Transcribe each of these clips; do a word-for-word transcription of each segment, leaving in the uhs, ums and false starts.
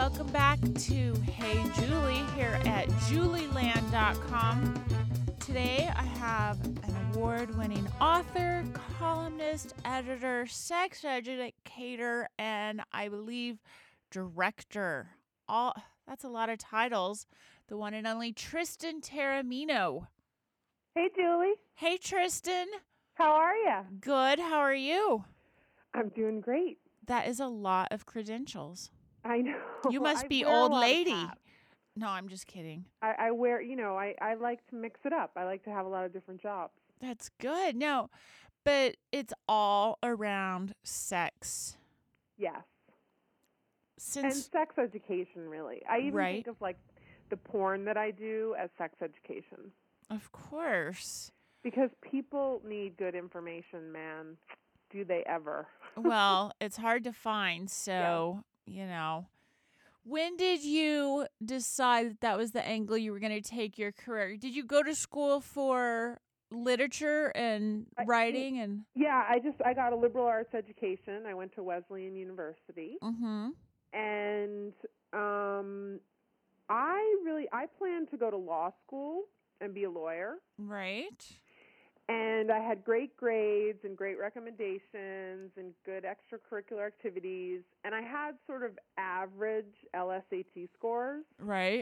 welcome back to Hey Julie here at julie land dot com. Today I have an award-winning author, columnist, editor, sex educator, and I believe director. All that's a lot of titles. The one and only Tristan Taormino. Hey, Julie. Hey, Tristan. How are you? Good. How are you? I'm doing great. That is a lot of credentials. I know. You must I be wear a old lot of lady. hats. No, I'm just kidding. I, I wear, you know, I, I like to mix it up. I like to have a lot of different jobs. That's good. No, but it's all around sex. Yes. Since And sex education, really. I even right. think of, like, the porn that I do as sex education. Of course. Because people need good information, man. Do they ever? Well, it's hard to find, so, yeah. you know. When did you decide that that was the angle you were going to take your career? Did you go to school for literature and I, writing? and? Yeah, I just, I got a liberal arts education. I went to Wesleyan University. Mm-hmm. And um, I really, I planned to go to law school and be a lawyer. Right. And I had great grades and great recommendations and good extracurricular activities. And I had sort of average L S A T scores. Right.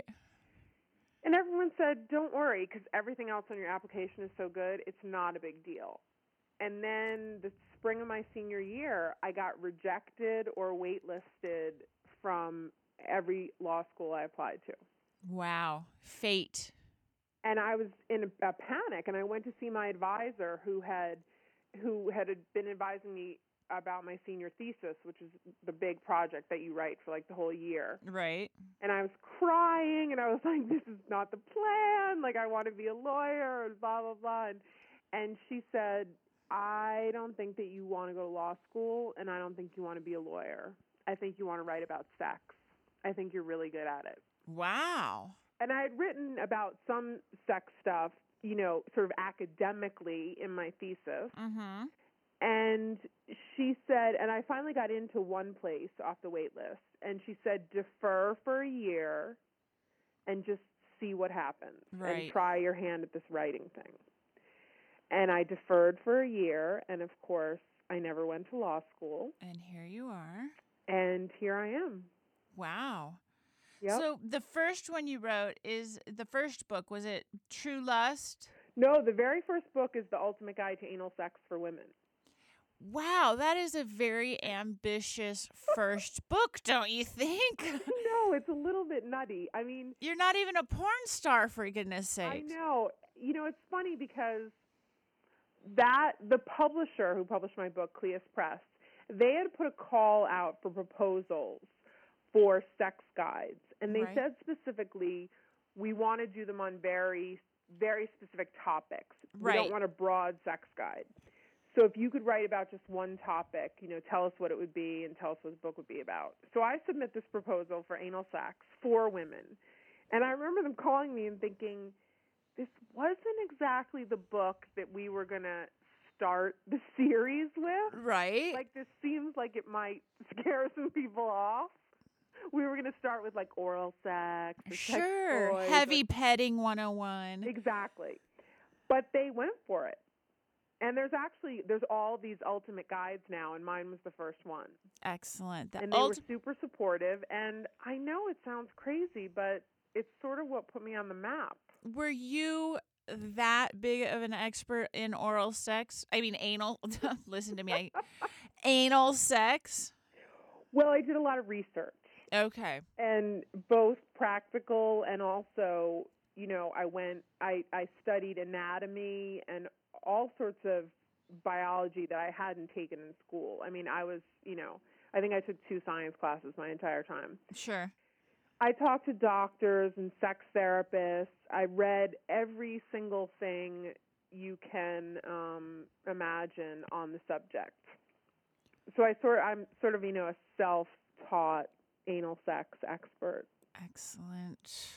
And everyone said, don't worry, because everything else on your application is so good, it's not a big deal. And then the spring of my senior year, I got rejected or waitlisted from every law school I applied to. Wow. Fate. And I was in a, a panic, and I went to see my advisor who had who had been advising me about my senior thesis, which is the big project that you write for like the whole year. Right. And I was crying, and I was like, this is not the plan. Like, I want to be a lawyer and blah, blah, blah. And, and she said, I don't think that you want to go to law school, and I don't think you want to be a lawyer. I think you want to write about sex. I think you're really good at it. Wow. And I had written about some sex stuff, you know, sort of academically in my thesis. Mm-hmm. And she said, and I finally got into one place off the wait list, and she said, defer for a year and just see what happens. Right. And try your hand at this writing thing. And I deferred for a year, and of course, I never went to law school. And here you are. And here I am. Wow. Yep. So the first one you wrote is the first book. Was it True Lust? No, the very first book is The Ultimate Guide to Anal Sex for Women. Wow, that is a very ambitious first book, don't you think? No, it's a little bit nutty. I mean, you're not even a porn star, for goodness sake. I know. You know, it's funny because that the publisher who published my book, Cleus Press, they had put a call out for proposals for sex guides. And they right. said specifically, we want to do them on very, very specific topics. Right. We don't want a broad sex guide. So if you could write about just one topic, you know, tell us what it would be and tell us what the book would be about. So I submit this proposal for anal sex for women. And I remember them calling me and thinking, this wasn't exactly the book that we were going to start the series with. Right. Like, this seems like it might scare some people off. We were going to start with, like, oral sex. Or sure. Sex toys Heavy or... petting one oh one. Exactly. But they went for it. And there's actually, there's all these ultimate guides now, and mine was the first one. Excellent. The and they ulti- were super supportive. And I know it sounds crazy, but it's sort of what put me on the map. Were you that big of an expert in oral sex? I mean, anal. Listen to me. I, anal sex? Well, I did a lot of research. Okay. And both practical and also, you know, I went, I, I studied anatomy and all sorts of biology that I hadn't taken in school. I mean, I was, you know, I think I took two science classes my entire time. Sure. I talked to doctors and sex therapists. I read every single thing you can um, imagine on the subject. So I sort, I'm sort of, you know, a self-taught anal sex expert. Excellent.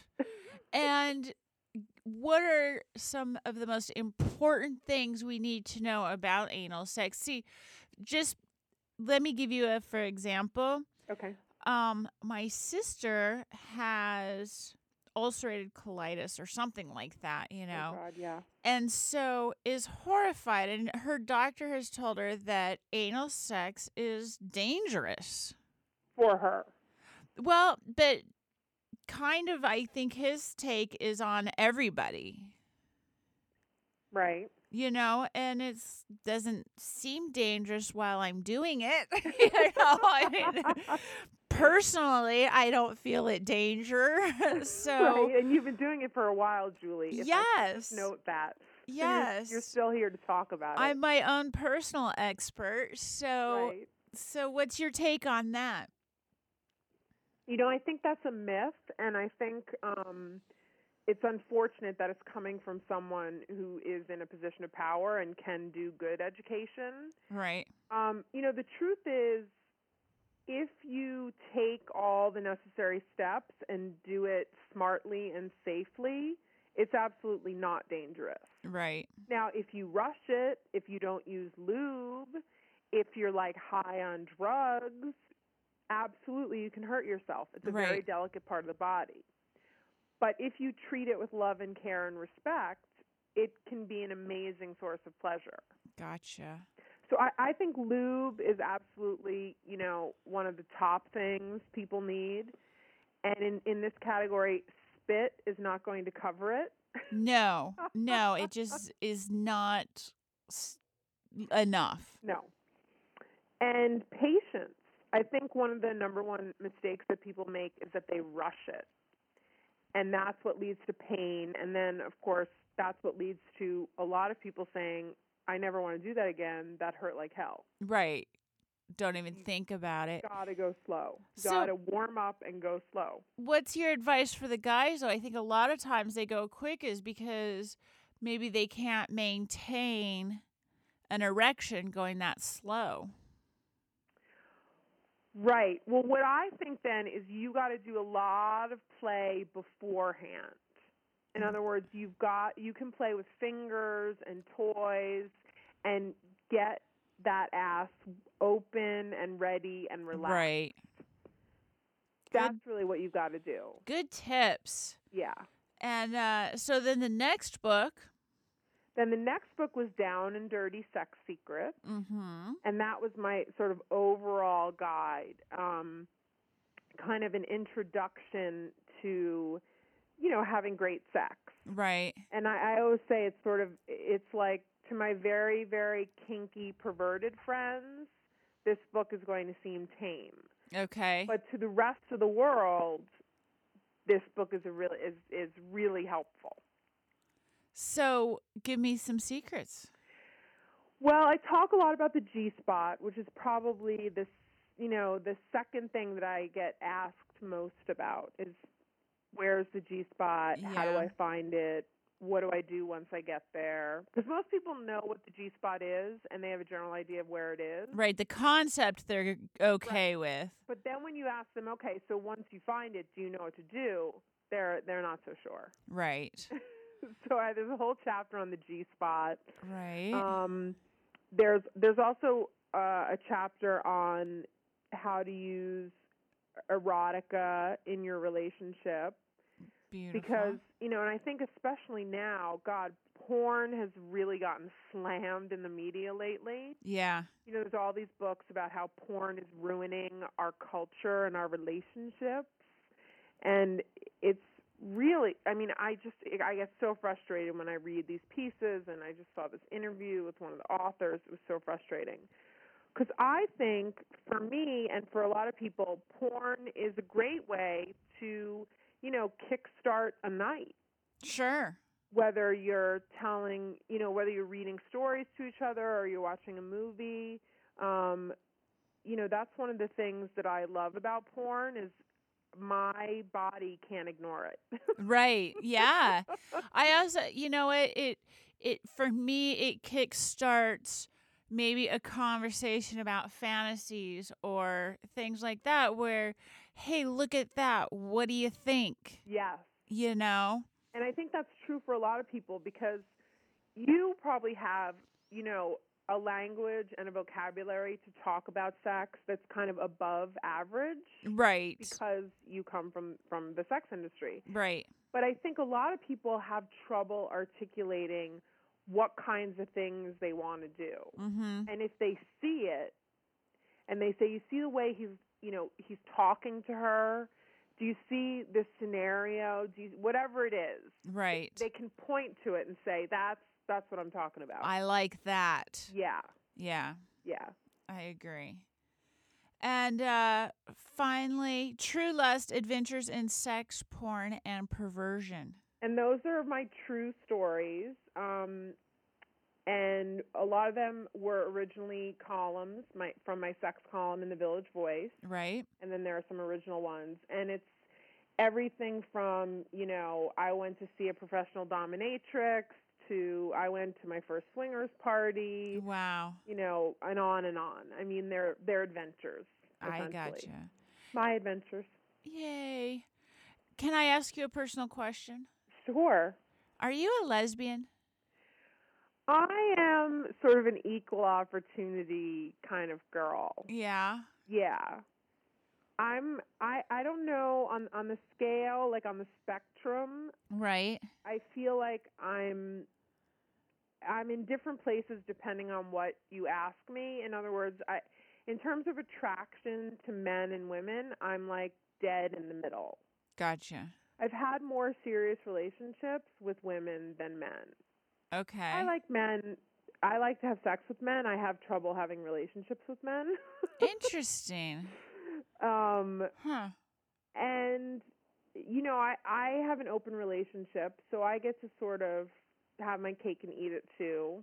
And what are some of the most important things we need to know about anal sex? See, just let me give you a for example. Okay. um, my sister has ulcerated colitis or something like that, you know. Oh God, yeah. And so is horrified, and her doctor has told her that anal sex is dangerous. For her. Well, but kind of, I think his take is on everybody, Right. you know, and it doesn't seem dangerous while I'm doing it. You know, I mean, personally, I don't feel it danger. So, right. And you've been doing it for a while, Julie. If I could yes. just note that. So Yes. You're, you're still here to talk about it. I'm my own personal expert. So, Right. so what's your take on that? You know, I think that's a myth, and I think um, it's unfortunate that it's coming from someone who is in a position of power and can do good education. Right. Um, you know, the truth is, if you take all the necessary steps and do it smartly and safely, it's absolutely not dangerous. Right. Now, if you rush it, if you don't use lube, if you're like high on drugs, absolutely you can hurt yourself. It's a Right. very delicate part of the body. But if you treat it with love and care and respect, it can be an amazing source of pleasure. Gotcha. So I, I think lube is absolutely, you know, one of the top things people need. And in, in this category, spit is not going to cover it. No, no, it just is not s- enough. No. And patience. I think one of the number one mistakes that people make is that they rush it. And that's what leads to pain. And then, of course, that's what leads to a lot of people saying, I never want to do that again. That hurt like hell. Right. Don't even think about it. Gotta go slow. So- Gotta warm up and go slow. What's your advice for the guys, though? I think a lot of times they go quick is because maybe they can't maintain an erection going that slow. Right. Well, what I think then is you got to do a lot of play beforehand. In other words, you've got you can play with fingers and toys and get that ass open and ready and relaxed. Right. That's really what you've got to do. Good tips. Yeah. And uh, so then the next book. Then the next book was Down and Dirty Sex Secrets. Mm-hmm. And that was my sort of overall guide, um, kind of an introduction to, you know, having great sex. Right. And I, I always say it's sort of, it's like to my very, very kinky, perverted friends, this book is going to seem tame. Okay. But to the rest of the world, this book is a really is is really helpful. So give me some secrets. Well, I talk a lot about the G-spot, which is probably this, you know, the second thing that I get asked most about is where's the G-spot? How do Yeah. I find it? What do I do once I get there? Because most people know what the G-spot is, and they have a general idea of where it is. Right. The concept they're okay with. But then when you ask them, okay, so once you find it, do you know what to do? They're they're not so sure. Right. So I, there's a whole chapter on the G-spot. Right. Um, there's there's also uh, a chapter on how to use erotica in your relationship. Beautiful. Because, you know, and I think especially now, God, porn has really gotten slammed in the media lately. Yeah. You know, there's all these books about how porn is ruining our culture and our relationships. And it's really, I mean, I just, I get so frustrated when I read these pieces, and I just saw this interview with one of the authors. It was so frustrating. Because I think, for me and for a lot of people, porn is a great way to, you know, kickstart a night. Sure. Whether you're telling, you know, whether you're reading stories to each other or you're watching a movie, um, you know, that's one of the things that I love about porn is my body can't ignore it. Right. Yeah. I also, you know, it, it, it, for me, it kickstarts maybe a conversation about fantasies or things like that where, hey, look at that. What do you think? Yes. You know? And I think that's true for a lot of people because you probably have, you know, a language and a vocabulary to talk about sex that's kind of above average Right. because you come from, from the sex industry. Right. But I think a lot of people have trouble articulating what kinds of things they want to do. Mm-hmm. And if they see it and they say, you see the way he's, you know, he's talking to her, do you see this scenario? Do you, whatever it is, Right. they can point to it and say, that's that's what I'm talking about. I like that. Yeah. Yeah, Yeah. I agree. And uh, finally, True Lust, Adventures in Sex, Porn, and Perversion. And those are my true stories. Um, and a lot of them were originally columns my, from my sex column in the Village Voice. Right. And then there are some original ones. And it's everything from, you know, I went to see a professional dominatrix to I went to my first swingers party. Wow. You know, and on and on. I mean, they're they're adventures. I Essentially. gotcha. My adventures. Yay. Can I ask you a personal question? Sure. Are you a lesbian? I am sort of an equal opportunity kind of girl. Yeah. Yeah. I'm I I don't know on on the scale, like on the spectrum, Right. I feel like I'm I'm in different places depending on what you ask me. In other words, I in terms of attraction to men and women, I'm like dead in the middle. Gotcha. I've had more serious relationships with women than men. Okay. I like men. I like to have sex with men. I have trouble having relationships with men. Interesting. um, Huh. and, you know, I, I have an open relationship, so I get to sort of have my cake and eat it too.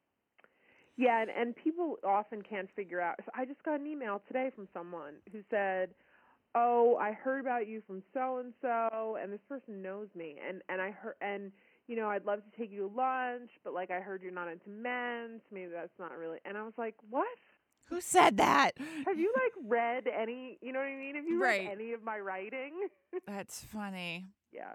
Yeah, and, and people often can't figure out. So I just got an email today from someone who said, oh, I heard about you from so-and-so, and this person knows me, and, and I heard, and, you know, I'd love to take you to lunch, but, like, I heard you're not into men, so maybe that's not really, and I was like, what? Who said that? Have you, like, read any, you know what I mean? Have you Right. read any of my writing? That's funny. Yeah.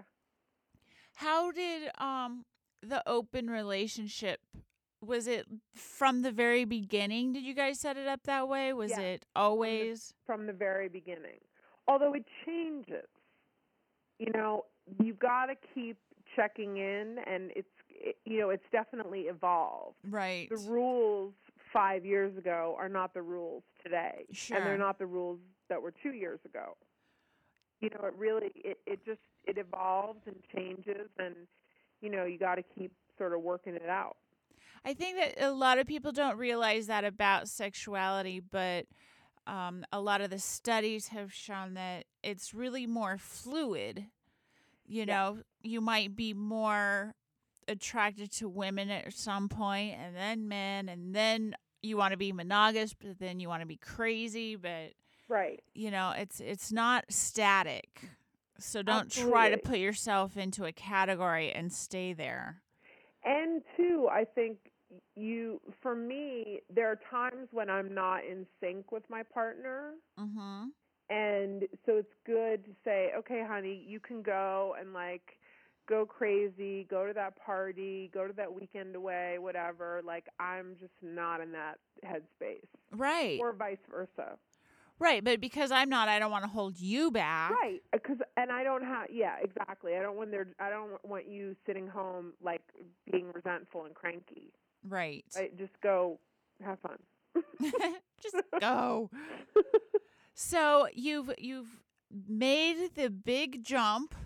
How did um the open relationship, was it from the very beginning? Did you guys set it up that way? Was Yeah. it always? From the very beginning. Although it changes. You know, you've got to keep checking in, and it's, it, you know, it's definitely evolved. Right. The rules five years ago are not the rules today. Sure. And they're not the rules that were two years ago. You know, it really, it, it just, it evolves and changes, and, you know, you got to keep sort of working it out. I think that a lot of people don't realize that about sexuality, but um, a lot of the studies have shown that it's really more fluid. You Yeah. know, you might be more attracted to women at some point, and then men, and then you want to be monogamous, but then you want to be crazy. But Right. you know, it's it's not static. So don't try to Absolutely. put yourself into a category and stay there. And two, I think you, for me, there are times when I'm not in sync with my partner. Mm-hmm. And so it's good to say, okay, honey, you can go and like go crazy, go to that party, go to that weekend away, whatever. Like, I'm just not in that headspace. Right. Or vice versa. Right, but because I'm not, I don't want to hold you back. Right, because and I don't have yeah exactly. I don't want there. I don't want you sitting home like being resentful and cranky. Right. I, just go have fun. Just go. So you've you've made the big jump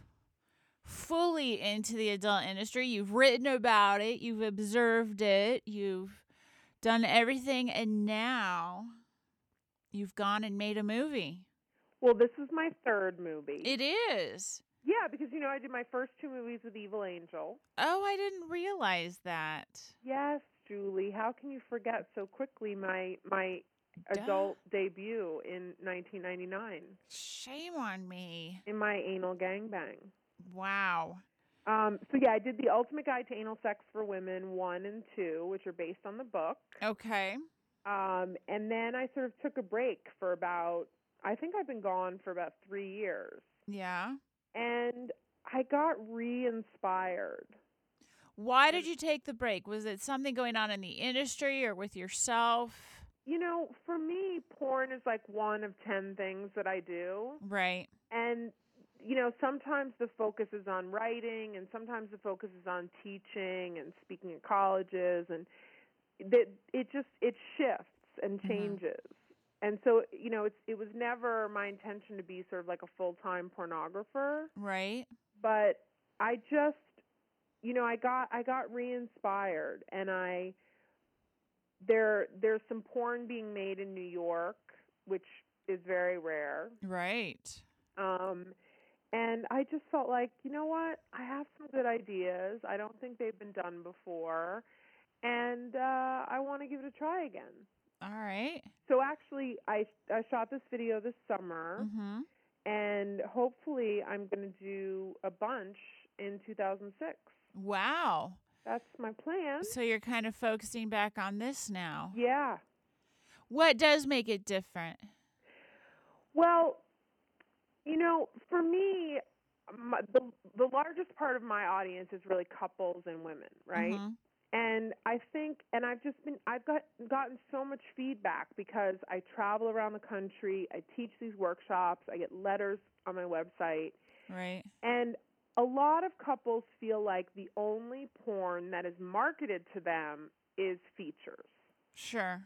fully into the adult industry. You've written about it. You've observed it. You've done everything, and now you've gone and made a movie. Well, this is my third movie. It is. Yeah, because, you know, I did my first two movies with Evil Angel. Oh, I didn't realize that. Yes, Julie. How can you forget so quickly my my Duh. adult debut in nineteen ninety-nine Shame on me. in my Anal Gangbang? Wow. Um, so, yeah, I did The Ultimate Guide to Anal Sex for Women one and two, which are based on the book. Okay. Um, and then I sort of took a break for about, I think I've been gone for about three years. Yeah. And I got re-inspired. Why did you take the break? Was it something going on in the industry or with yourself? You know, for me, porn is like one of ten things that I do. Right. And, you know, sometimes the focus is on writing and sometimes the focus is on teaching and speaking at colleges. And that it just, it shifts and changes. Mm-hmm. And so, you know, it's, it was never my intention to be sort of like a full-time pornographer. Right. But I just, you know, I got, I got re-inspired and I, There, there's some porn being made in New York, which is very rare. Right. Um, and I just felt like, you know what? I have some good ideas. I don't think they've been done before, and uh, I want to give it a try again. All right. So actually, I I shot this video this summer, Mm-hmm. and hopefully, I'm going to do a bunch in two thousand six. Wow. That's my plan. So you're kind of focusing back on this now. Yeah. What does make it different? Well, you know, for me, my, the the largest part of my audience is really couples and women, right? Mm-hmm. And I think, and I've just been, I've got gotten so much feedback because I travel around the country, I teach these workshops, I get letters on my website, Right. and a lot of couples feel like the only porn that is marketed to them is features. Sure.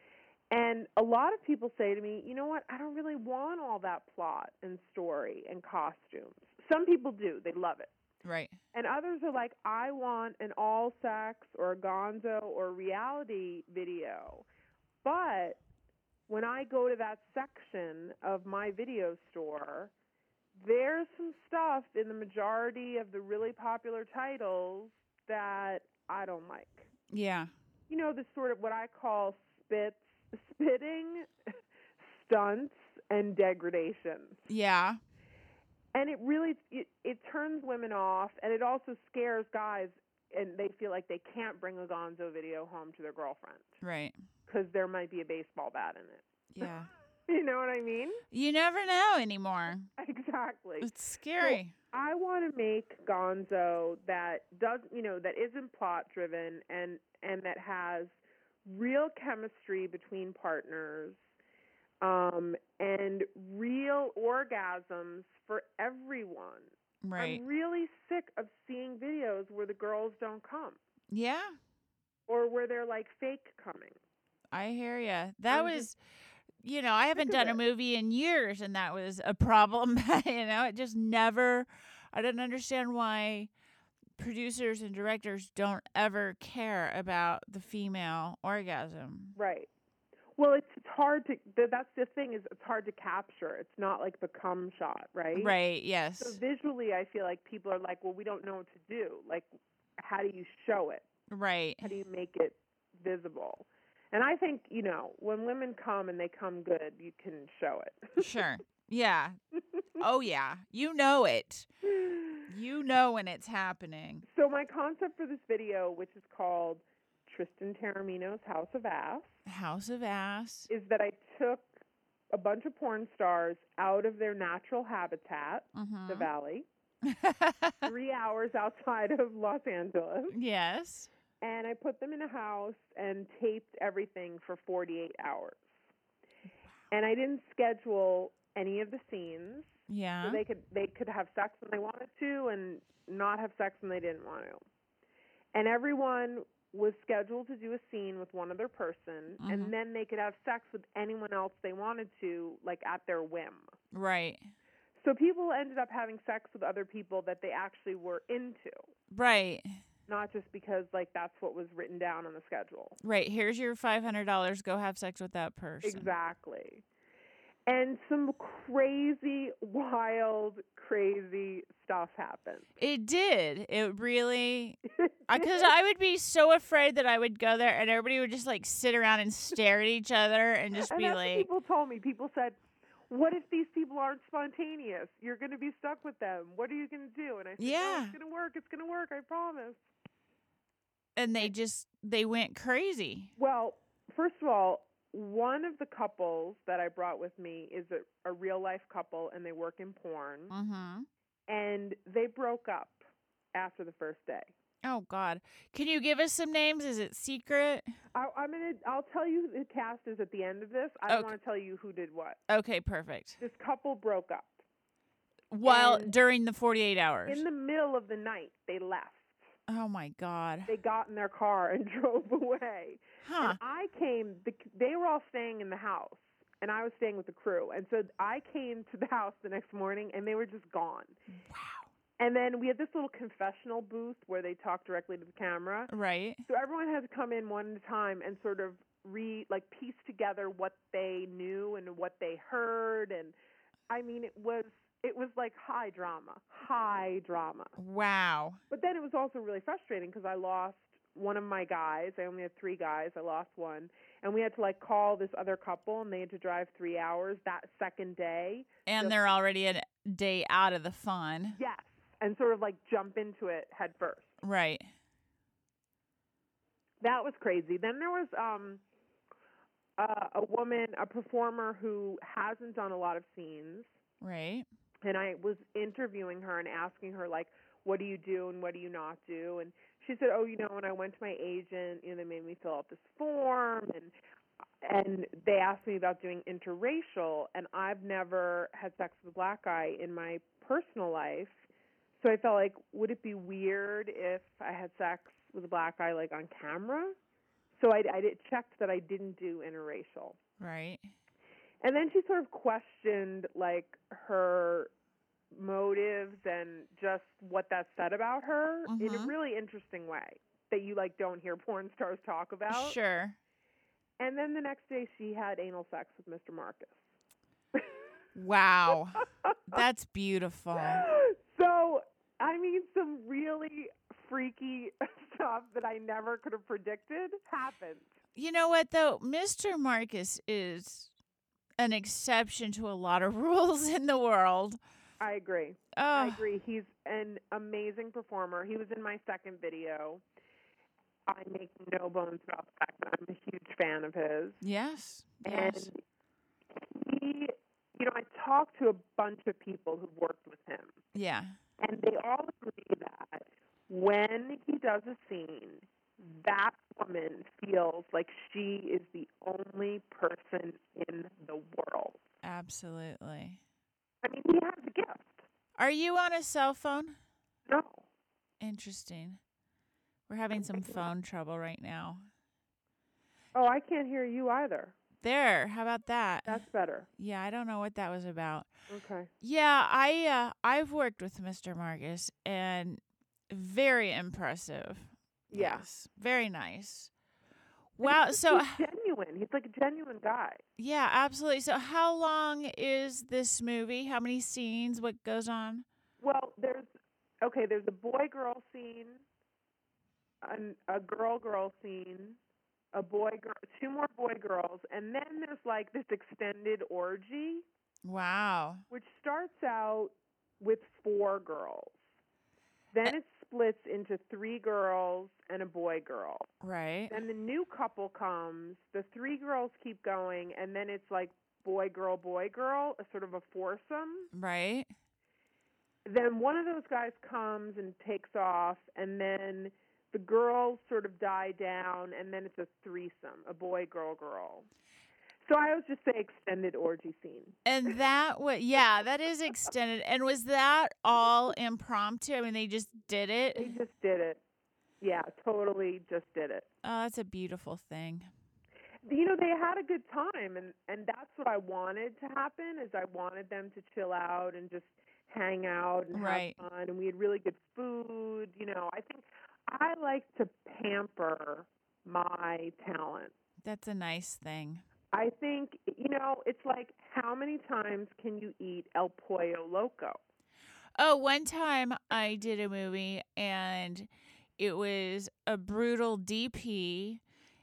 And a lot of people say to me, you know what, I don't really want all that plot and story and costumes. Some people do. They love it. Right. And others are like, I want an all-sex or a gonzo or reality video. But when I go to that section of my video store, there's some stuff in the majority of the really popular titles that I don't like. Yeah. You know, the sort of what I call spits, spitting, stunts, and degradation. Yeah. And it really, it, it turns women off, and it also scares guys, and they feel like they can't bring a gonzo video home to their girlfriend. Right. Because there might be a baseball bat in it. Yeah. You know what I mean? You never know anymore. Exactly. It's scary. So I want to make gonzo that does, you know, that isn't plot driven and and that has real chemistry between partners, um, and real orgasms for everyone. Right. I'm really sick of seeing videos where the girls don't come. Yeah. Or where they're like fake coming. I hear you. That I'm was, just you know, I haven't sick done of a it. movie in years, and that was a problem. You know, it just never, I don't understand why producers and directors don't ever care about the female orgasm. Right. Well, it's, it's hard to, th- that's the thing is it's hard to capture. It's not like the cum shot, right? Right, yes. So visually, I feel like people are like, well, we don't know what to do. Like, how do you show it? Right. How do you make it visible? And I think, you know, when women come and they come good, you can show it. Sure. Yeah. Oh, yeah. You know it. You know when it's happening. So my concept for this video, which is called Tristan Taormino's House of Ass, House of Ass. is that I took a bunch of porn stars out of their natural habitat, Mm-hmm. the Valley, three hours outside of Los Angeles, Yes. and I put them in a house and taped everything for forty-eight hours. And I didn't schedule any of the scenes. Yeah. So they could they could have sex when they wanted to and not have sex when they didn't want to. And everyone was scheduled to do a scene with one other person, Mhm. and then they could have sex with anyone else they wanted to, like at their whim. Right. So people ended up having sex with other people that they actually were into, Right. not just because like that's what was written down on the schedule. Right. Here's your five hundred dollars. Go have sex with that person. Exactly. And some crazy, wild, crazy stuff happened. It did. It really, because I would be so afraid that I would go there and everybody would just like sit around and stare at each other and just and be that's what like, people told me. People said, what if these people aren't spontaneous? You're going to be stuck with them. What are you going to do? And I said, Yeah. no, it's going to work. It's going to work. I promise. and they just, they went crazy. Well, first of all, one of the couples that I brought with me is a, a real-life couple, and they work in porn. Mm-hmm. And they broke up after the first day. Oh, God. Can you give us some names? Is it secret? I, I'm gonna. I'll tell you who the cast is at the end of this. I don't Okay. want to tell you who did what. Okay, perfect. This couple broke up. While And during the forty-eight hours. in the middle of the night, they left. Oh, my God. They got in their car and drove away. Huh. And I came. The, they were all staying in the house, and I was staying with the crew. And so I came to the house the next morning, and they were just gone. Wow. And then we had this little confessional booth where they talked directly to the camera. Right. So everyone had to come in one at a time and sort of re like piece together what they knew and what they heard. And I mean, it was it was like high drama, high drama. Wow. But then it was also really frustrating because I lost one of my guys. I only had three guys. I lost one. And we had to like call this other couple, and they had to drive three hours that second day. And Just- they're already a day out of the fun. Yes. And sort of like jump into it head first. Right. That was crazy. Then there was um, uh, a woman, a performer who hasn't done a lot of scenes. Right. And I was interviewing her and asking her, like, what do you do and what do you not do? And she said, oh, you know, when I went to my agent, you know, they made me fill out this form, and and they asked me about doing interracial, and I've never had sex with a black guy in my personal life. So I felt like, would it be weird if I had sex with a black guy, like, on camera? So I, I did, checked that I didn't do interracial. Right. And then she sort of questioned, like, her motives and just what that said about her in a Mhm. really interesting way that you, like, don't hear porn stars talk about. Sure. And then the next day she had anal sex with Mister Marcus. Wow. That's beautiful. So, I mean, some really freaky stuff that I never could have predicted happened. You know what, though? Mister Marcus is an exception to a lot of rules in the world. I agree. Oh, I agree. He's an amazing performer. He was in my second video. I make no bones about the fact that I'm a huge fan of his. yes. And Yes. he, you know, I talked to a bunch of people who've worked with him, Yeah. and they all agree that when he does a scene, that woman feels like she is the only person in the world. Absolutely. I mean, he has a gift. Are you on a cell phone? No. Interesting. We're having some phone trouble right now. Oh, I can't hear you either. There. How about that? That's better. Yeah, I don't know what that was about. Okay. Yeah, I uh, I've worked with Mister Marcus, and very impressive. Yeah. Yes, very nice. Wow. So He's genuine. He's like a genuine guy. yeah, absolutely. So how long is this movie? How many scenes? What goes on? Well, there's okay. There's a boy-girl scene, an, a girl-girl scene, a boy-girl, two more boy-girls, and then there's like this extended orgy, Wow. which starts out with four girls. Then it splits into three girls and a boy-girl. Right. Then the new couple comes, the three girls keep going, and then it's like boy, girl, boy, girl, a sort of a foursome. Right. Then one of those guys comes and takes off, and then the girls sort of die down, and then it's a threesome, a boy, girl, girl. So I always just say extended orgy scene. And that was yeah, that is extended. And was that all impromptu? I mean, they just did it. They just did it. Yeah, totally just did it. Oh, that's a beautiful thing. You know, they had a good time, and, and that's what I wanted to happen, is I wanted them to chill out and just hang out and Right. have fun, and we had really good food. You know, I think I like to pamper my talent. That's a nice thing. I think, you know, it's like, how many times can you eat El Pollo Loco? Oh, one time I did a movie and it was a brutal D P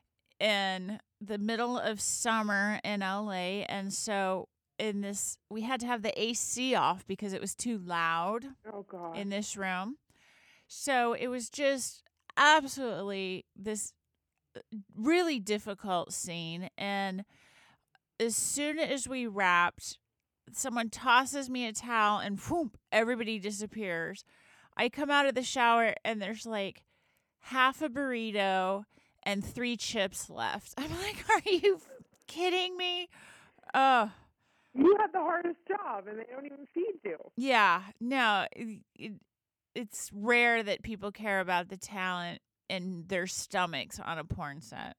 in the middle of summer in L A. And so in this, we had to have the A C off because it was too loud Oh, God. in this room. So it was just absolutely this really difficult scene. And as soon as we wrapped, someone tosses me a towel and whoop, everybody disappears. I come out of the shower and there's like half a burrito, and three chips left. I'm like, are you kidding me? Oh. You had the hardest job, and they don't even feed you. Yeah, no, it, it, it's rare that people care about the talent and their stomachs on a porn set.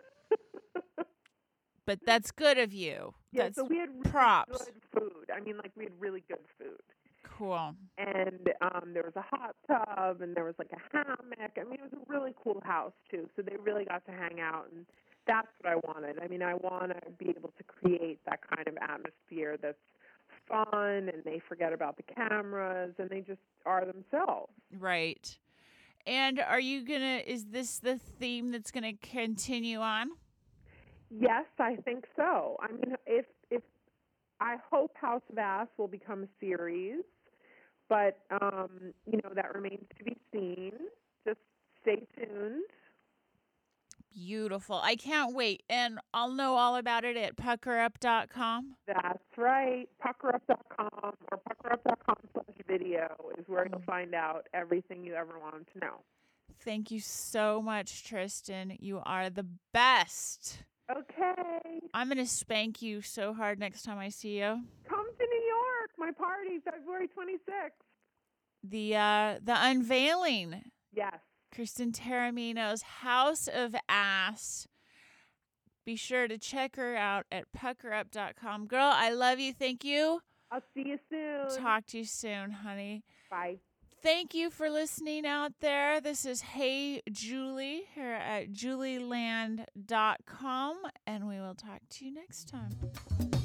But that's good of you. Yeah, that's so we had really props. good food. I mean, like, we had really good food. Cool. And um, there was a hot tub, and there was, like, a hammock. I mean, it was a really cool house, too. So they really got to hang out, and that's what I wanted. I mean, I want to be able to create that kind of atmosphere that's fun, and they forget about the cameras, and they just are themselves. Right. And are you going to, is this the theme that's going to continue on? Yes, I think so. I mean, if if I hope House of Ass will become a series, but um, you know, that remains to be seen. Just stay tuned. Beautiful. I can't wait. And I'll know all about it at pucker up dot com. That's right. pucker up dot com or pucker up dot com slash video is where you'll find out everything you ever wanted to know. Thank you so much, Tristan. You are the best. Okay. I'm going to spank you so hard next time I see you. Come to New York. My party, February twenty-sixth. The uh, the unveiling. Yes. Kristen Taormino's House of Ass. Be sure to check her out at pucker up dot com. Girl, I love you. Thank you. I'll see you soon. Talk to you soon, honey. Bye. Thank you for listening out there. This is Hey Julie here at julie land dot com, and we will talk to you next time.